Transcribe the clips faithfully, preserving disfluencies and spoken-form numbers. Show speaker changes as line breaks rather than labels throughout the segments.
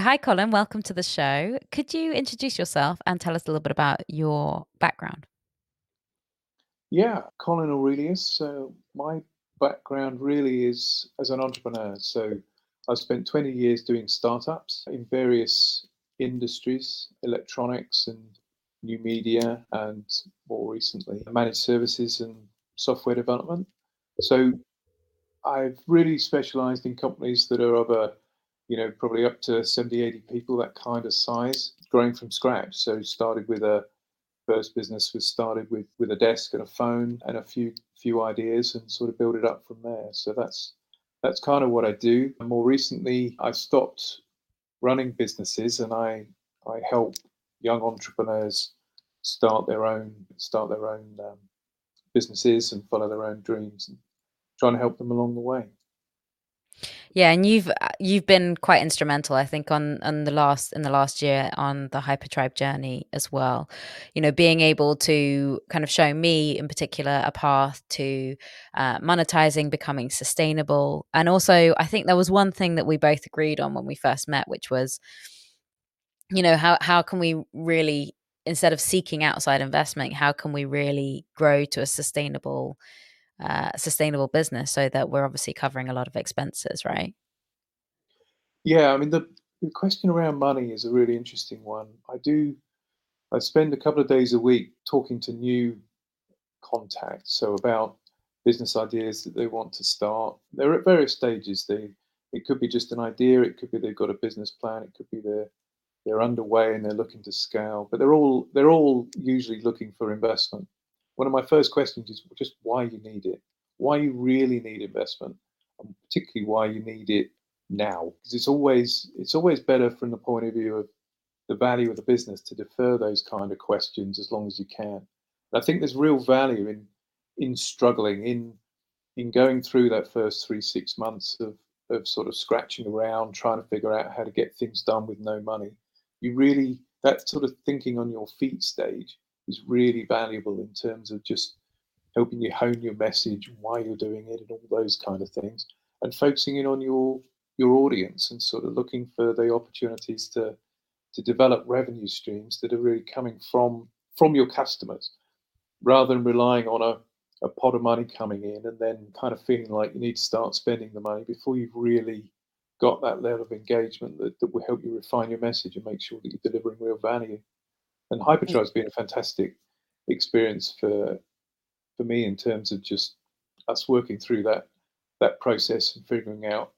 hi, Colin. Welcome to the show. Could you introduce yourself and tell us a little bit about your background?
Yeah, Colin Aurelius. So my background really is as an entrepreneur. So I've spent twenty years doing startups in various industries, electronics and new media, and more recently, managed services and software development. So I've really specialized in companies that are of a, you know, probably up to seventy, eighty people, that kind of size, growing from scratch. So started with a first business was started with with a desk and a phone and a few few ideas and sort of build it up from there. So that's that's kind of what I do. And more recently, I stopped running businesses and I I help young entrepreneurs start their own start their own um, businesses and follow their own dreams and trying to help them along the way.
Yeah, and you've uh, you've been quite instrumental, I think, on on the last in the last year on the Hypertribe journey as well. You know, being able to kind of show me in particular a path to uh, monetizing, becoming sustainable, and also I think there was one thing that we both agreed on when we first met, which was, you know, how how can we really, instead of seeking outside investment, how can we really grow to a sustainable uh, sustainable business so that we're obviously covering a lot of expenses, right?
Yeah, I mean the, the question around money is a really interesting one. I do I spend a couple of days a week talking to new contact. So about business ideas that they want to start. They're at various stages. They it could be just an idea. It could be they've got a business plan. It could be they're they're underway and they're looking to scale. But they're all they're all usually looking for investment. One of my first questions is just why you need it, why you really need investment, and particularly why you need it now. Because it's always it's always better from the point of view of the value of the business to defer those kind of questions as long as you can. I think there's real value in in struggling, in in going through that first three, six months of of sort of scratching around, trying to figure out how to get things done with no money. You really that sort of thinking on your feet stage is really valuable in terms of just helping you hone your message, why you're doing it, and all those kind of things, and focusing in on your your audience and sort of looking for the opportunities to to develop revenue streams that are really coming from from your customers rather than relying on a, a pot of money coming in and then kind of feeling like you need to start spending the money before you've really got that level of engagement that, that will help you refine your message and make sure that you're delivering real value. And Hyperdrive has been a fantastic experience for for me in terms of just us working through that that process and figuring out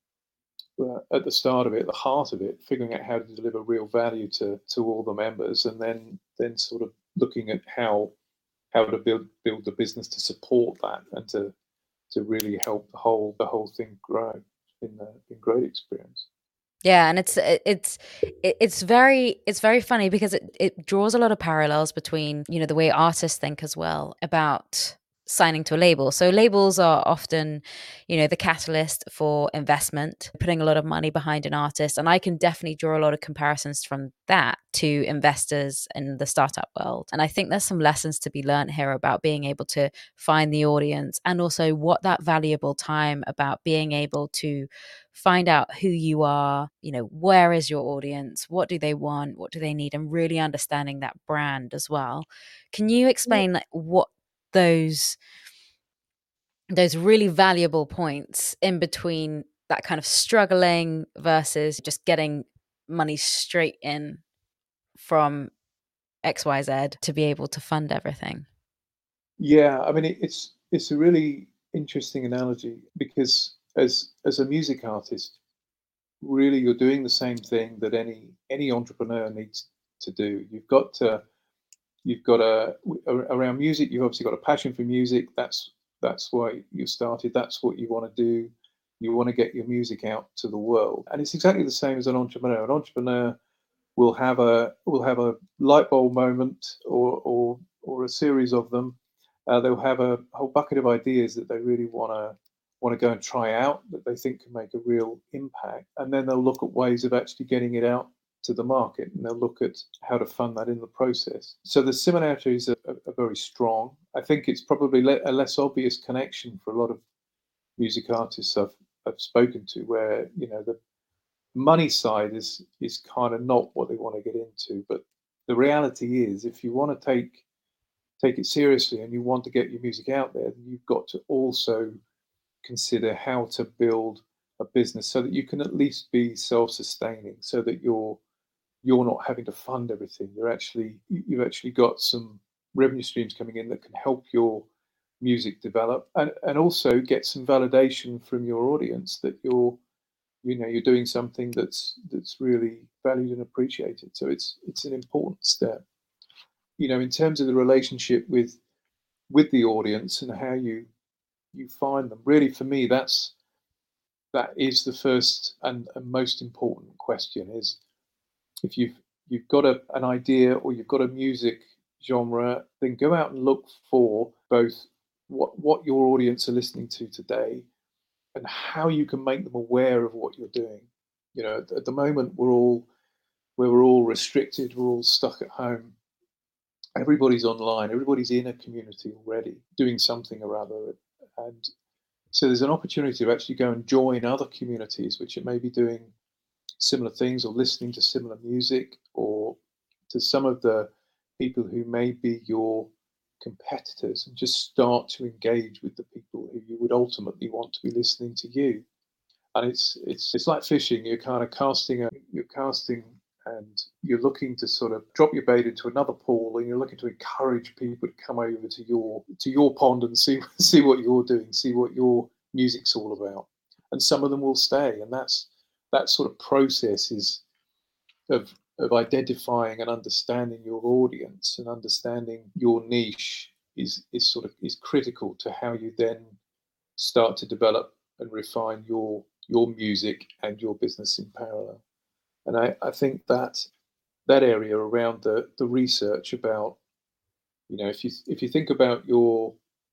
uh, at the start of it, the heart of it, figuring out how to deliver real value to to all the members, and then then sort of looking at how how to build build the business to support that and to to really help the whole the whole thing grow. It's been a been great experience.
Yeah, and it's it- it's it- it's very it's very funny because it it draws a lot of parallels between, you know, the way artists think as well about signing to a label. So labels are often, you know, the catalyst for investment, putting a lot of money behind an artist, and I can definitely draw a lot of comparisons from that to investors in the startup world. And I think there's some lessons to be learned here about being able to find the audience and also what that valuable time about being able to find out who you are, you know, where is your audience, what do they want, what do they need, and really understanding that brand as well. Can you explain like what those those really valuable points in between that kind of struggling versus just getting money straight in from X Y Z to be able to fund everything?
Yeah, I mean it, it's it's a really interesting analogy because as as a music artist, really you're doing the same thing that any any entrepreneur needs to do. You've got to you've got a around music. You've obviously got a passion for music. That's that's why you started. That's what you want to do. You want to get your music out to the world, and it's exactly the same as an entrepreneur. An entrepreneur will have a will have a light bulb moment or or or a series of them. Uh, they'll have a whole bucket of ideas that they really want to want to go and try out that they think can make a real impact, and then they'll look at ways of actually getting it out to the market, and they'll look at how to fund that in the process. So the similarities are, are, are very strong. I think it's probably le- a less obvious connection for a lot of music artists I've I've spoken to, where you know the money side is is kind of not what they want to get into. But the reality is, if you want to take take it seriously and you want to get your music out there, then you've got to also consider how to build a business so that you can at least be self-sustaining, so that you're you're not having to fund everything. You're actually you've actually got some revenue streams coming in that can help your music develop, and, and also get some validation from your audience that you're you know you're doing something that's that's really valued and appreciated. So it's it's an important step. You know, in terms of the relationship with with the audience and how you you find them. Really, for me, that's that is the first and, and most important question. Is if you've you've got a, an idea or you've got a music genre, then go out and look for both what what your audience are listening to today and how you can make them aware of what you're doing. You know, at, at the moment we're all we're all restricted, we're all stuck at home. Everybody's online, everybody's in a community already doing something or other. And so there's an opportunity to actually go and join other communities which are maybe doing similar things or listening to similar music, or to some of the people who may be your competitors, and just start to engage with the people who you would ultimately want to be listening to you. And it's it's it's like fishing. You're kind of casting a you're casting and you're looking to sort of drop your bait into another pool, and you're looking to encourage people to come over to your to your pond and see see what you're doing, see what your music's all about. And some of them will stay, and that's that sort of process is of of identifying and understanding your audience and understanding your niche is is sort of is critical to how you then start to develop and refine your your music and your business in parallel. And I, I think that that area around the the research about, you know, if you if you think about your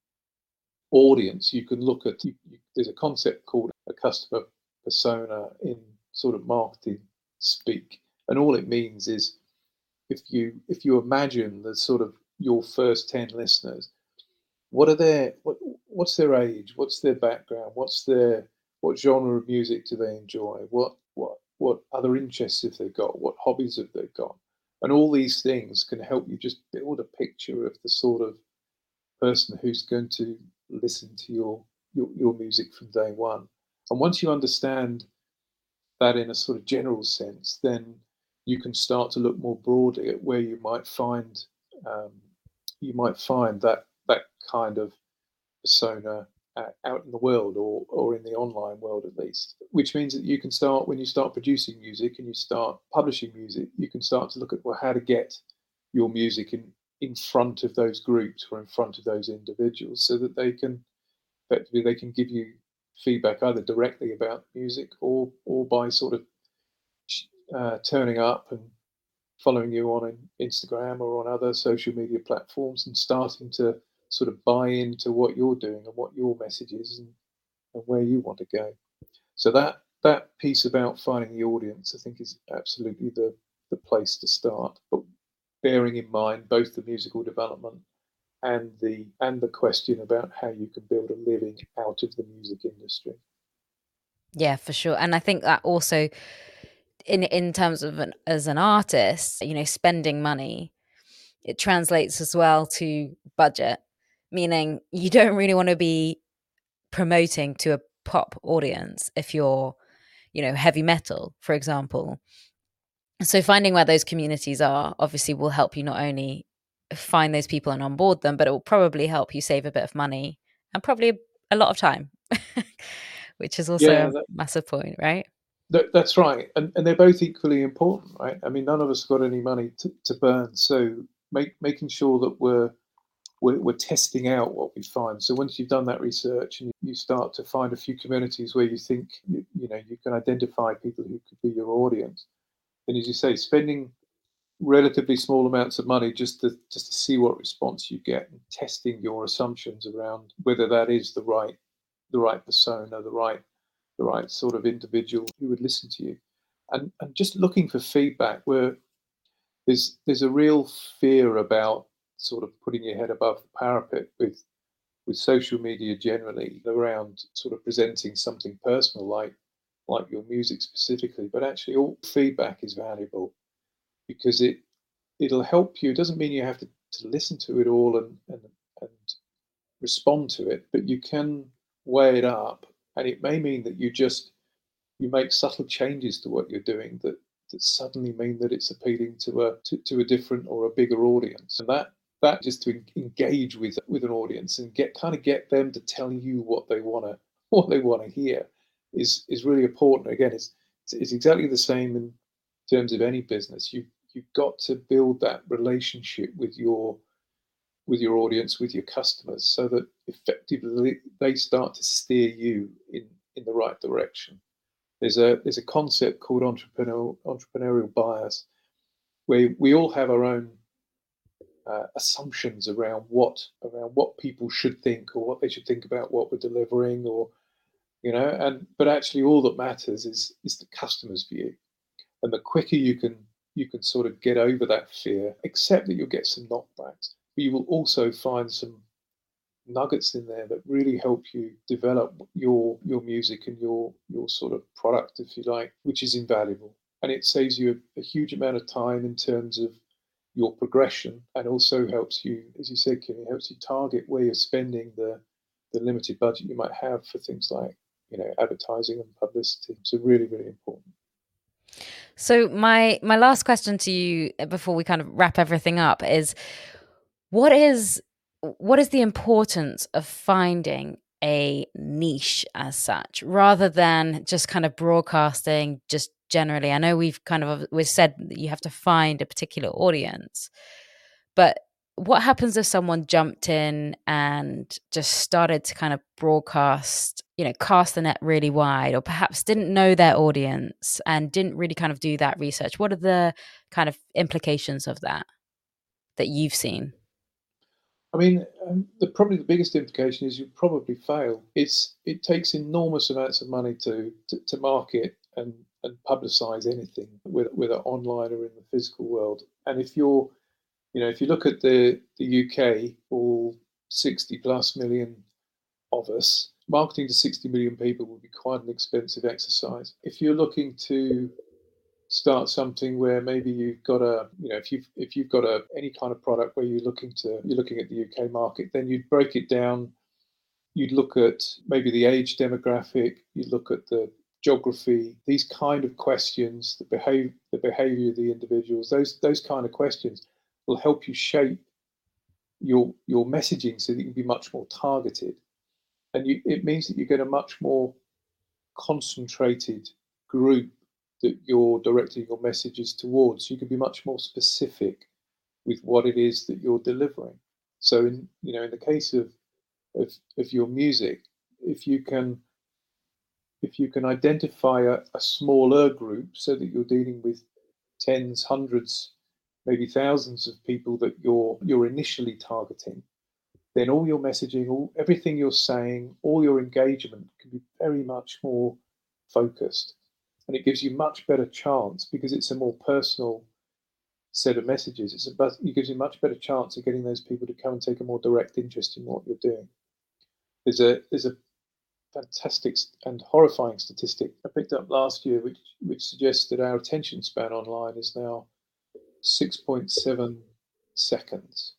audience, you can look at you, you, there's a concept called a customer persona in sort of marketing speak, and all it means is if you if you imagine the sort of your first ten listeners, what are their what what's their age, what's their background, what's their what genre of music do they enjoy, what what what other interests have they got, what hobbies have they got, and all these things can help you just build a picture of the sort of person who's going to listen to your your, your music from day one. And once you understand that in a sort of general sense, then you can start to look more broadly at where you might find um, you might find that that kind of persona uh, out in the world, or or in the online world at least. Which means that you can start, when you start producing music and you start publishing music, you can start to look at, well, how to get your music in in front of those groups or in front of those individuals, so that they can effectively they can give you feedback either directly about music, or or by sort of uh, turning up and following you on Instagram or on other social media platforms, and starting to sort of buy into what you're doing and what your message is, and, and where you want to go. So that that piece about finding the audience, I think, is absolutely the the place to start. But bearing in mind both the musical development and the and the question about how you can build a living out of the music industry.
Yeah, for sure. And I think that also in in terms of an as an artist, you know, spending money, it translates as well to budget, meaning you don't really want to be promoting to a pop audience if you're, you know, heavy metal, for example. So finding where those communities are obviously will help you not only find those people and onboard them, but it will probably help you save a bit of money and probably a, a lot of time, which is also
Yeah,
a
that,
massive point, right?
that, that's right, and and they're both equally important, right? I mean, none of us got any money to, to burn, so make, making sure that we're we're, we're testing out what we find. So once you've done that research and you start to find a few communities where you think you, you know you can identify people who could be your audience, then, as you say, spending relatively small amounts of money just to just to see what response you get, and testing your assumptions around whether that is the right the right persona, the right the right sort of individual who would listen to you, and and just looking for feedback where there's there's a real fear about sort of putting your head above the parapet with with social media generally, around sort of presenting something personal like like your music specifically, but actually all feedback is valuable because it it'll help you. It doesn't mean you have to, to listen to it all and, and and respond to it, but you can weigh it up, and it may mean that you just you make subtle changes to what you're doing that that suddenly mean that it's appealing to a to, to a different or a bigger audience, and that that just to engage with with an audience and get kind of get them to tell you what they want to what they want to hear is is really important. Again, it's it's exactly the same in terms of any business. You you've got to build that relationship with your with your audience, with your customers, so that effectively they start to steer you in in the right direction. There's a there's a concept called entrepreneurial entrepreneurial bias, where we all have our own uh, assumptions around what around what people should think or what they should think about what we're delivering, or you know, and but actually all that matters is is the customer's view, and the quicker you can you can sort of get over that fear, accept that you'll get some knockbacks, but you will also find some nuggets in there that really help you develop your your music and your your sort of product, if you like, which is invaluable. And it saves you a, a huge amount of time in terms of your progression, and also helps you, as you said, Kim, it helps you target where you're spending the the limited budget you might have for things like, you know, advertising and publicity. So really, really important.
So my my last question to you before we kind of wrap everything up is, what is what is the importance of finding a niche as such, rather than just kind of broadcasting just generally? I know we've kind of we've said that you have to find a particular audience, but what happens if someone jumped in and just started to kind of broadcast, you know, cast the net really wide, or perhaps didn't know their audience and didn't really kind of do that research? What are the kind of implications of that that you've seen?
I mean, um, the probably the biggest implication is you probably fail. It's it takes enormous amounts of money to to, to market and and publicize anything, whether whether online or in the physical world. And if you're, you know, if you look at the the U K, all sixty plus million of us, marketing to sixty million people would be quite an expensive exercise. If you're looking to start something where maybe you've got a, you know, if you've if you've got a any kind of product where you're looking to you're looking at the U K market, then you'd break it down. You'd look at maybe the age demographic, you'd look at the geography, these kind of questions, the behave the behavior of the individuals, those those kind of questions will help you shape your your messaging so that you can be much more targeted. And you, it means that you get a much more concentrated group that you're directing your messages towards. You can be much more specific with what it is that you're delivering. So, in you know, in the case of of, of your music, if you can if you can identify a, a smaller group so that you're dealing with tens, hundreds, maybe thousands of people that you're you're initially targeting, then all your messaging, all everything you're saying, all your engagement can be very much more focused, and it gives you much better chance because it's a more personal set of messages. It's about it gives you much better chance of getting those people to come and take a more direct interest in what you're doing. There's a there's a fantastic and horrifying statistic I picked up last year, which which suggests that our attention span online is now six point seven seconds.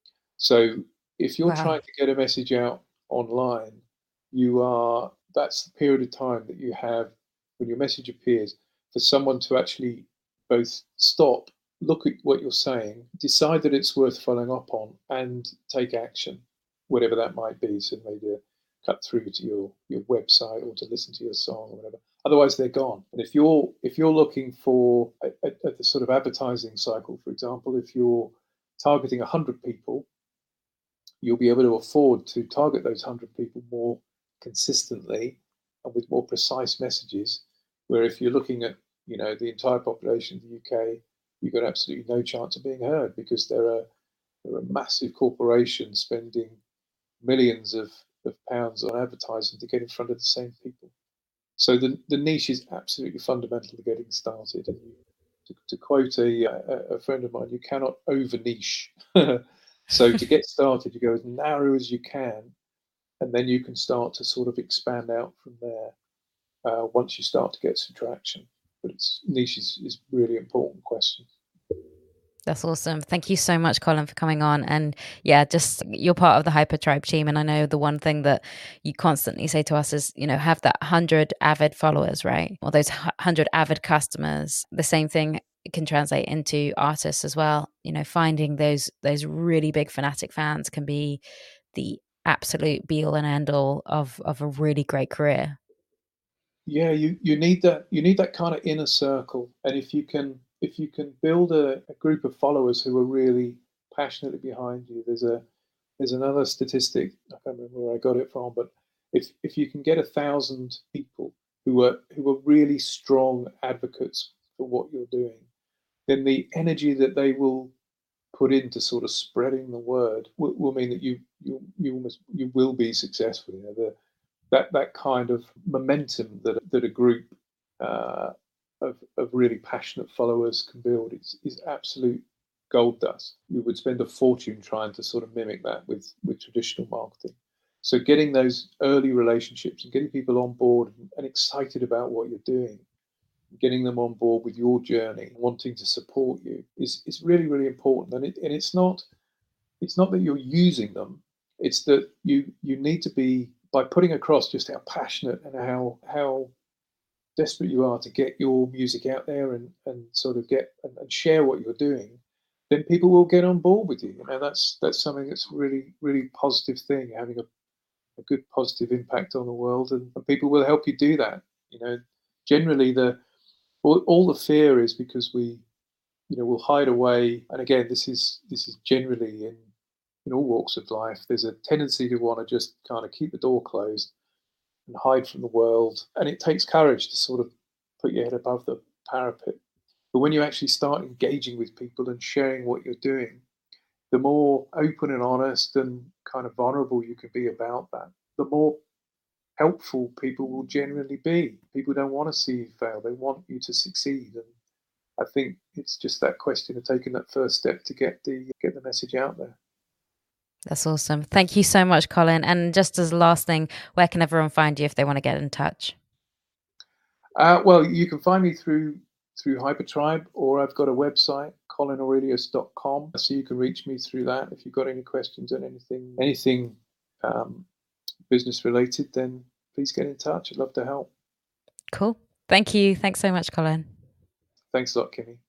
So if you're
Wow.
trying to get a message out online, you are that's the period of time that you have when your message appears for someone to actually both stop, look at what you're saying, decide that it's worth following up on, and take action, whatever that might be. So maybe cut through to your your website or to listen to your song or whatever. Otherwise, they're gone. And if you're if you're looking for at, at the sort of advertising cycle, for example, if you're targeting one hundred people, you'll be able to afford to target those one hundred people more consistently and with more precise messages. Where if you're looking at, you know, the entire population of the U K, you've got absolutely no chance of being heard because there are there are massive corporations spending millions of, of pounds on advertising to get in front of the same people. So the, the niche is absolutely fundamental to getting started. And you, to, to quote a, a, a friend of mine, you cannot over niche. So to get started, you go as narrow as you can, and then you can start to sort of expand out from there. uh, once you start to get some traction. But it's niche is, is really important question.
That's awesome. Thank you so much, Colin, for coming on. And yeah, just you're part of the Hypertribe team. And I know the one thing that you constantly say to us is, you know, have that one hundred avid followers, right? Or those one hundred avid customers. The same thing can translate into artists as well. You know, finding those those really big fanatic fans can be the absolute be all and end all of of a really great career.
Yeah, you you need that you need that kind of inner circle, and if you can if you can build a, a group of followers who are really passionately behind you, there's a there's another statistic, I can't remember where I got it from, but if if you can get a thousand people who are who are really strong advocates for what you're doing, then the energy that they will put into sort of spreading the word will, will mean that you you you almost you will be successful. You know, the that that kind of momentum that that a group uh, of of really passionate followers can build is is absolute gold dust. You would spend a fortune trying to sort of mimic that with with traditional marketing. So getting those early relationships and getting people on board and, and excited about what you're doing, getting them on board with your journey, wanting to support you is is really really important. And it and it's not it's not that you're using them, it's that you you need to be, by putting across just how passionate and how how desperate you are to get your music out there and and sort of get and, and share what you're doing, then people will get on board with you. And that's that's something that's really really positive thing, having a, a good positive impact on the world, and, and people will help you do that. You know, generally the all, all the fear is because we, you know, we'll hide away. And again, this is this is generally in in all walks of life. There's a tendency to want to just kind of keep the door closed and hide from the world. And it takes courage to sort of put your head above the parapet. But when you actually start engaging with people and sharing what you're doing, the more open and honest and kind of vulnerable you can be about that, the more helpful people will generally be. People don't want to see you fail, they want you to succeed. And I think it's just that question of taking that first step to get the get the message out there.
That's awesome. Thank you so much, Colin. And just as a last thing, where can everyone find you if they want to get in touch?
Uh, well, you can find me through through Hypertribe, or I've got a website, colin aurelius dot com. So you can reach me through that. If you've got any questions on anything anything um, business related, then please get in touch. I'd love to help.
Cool. Thank you. Thanks so much, Colin.
Thanks a lot, Kimmy.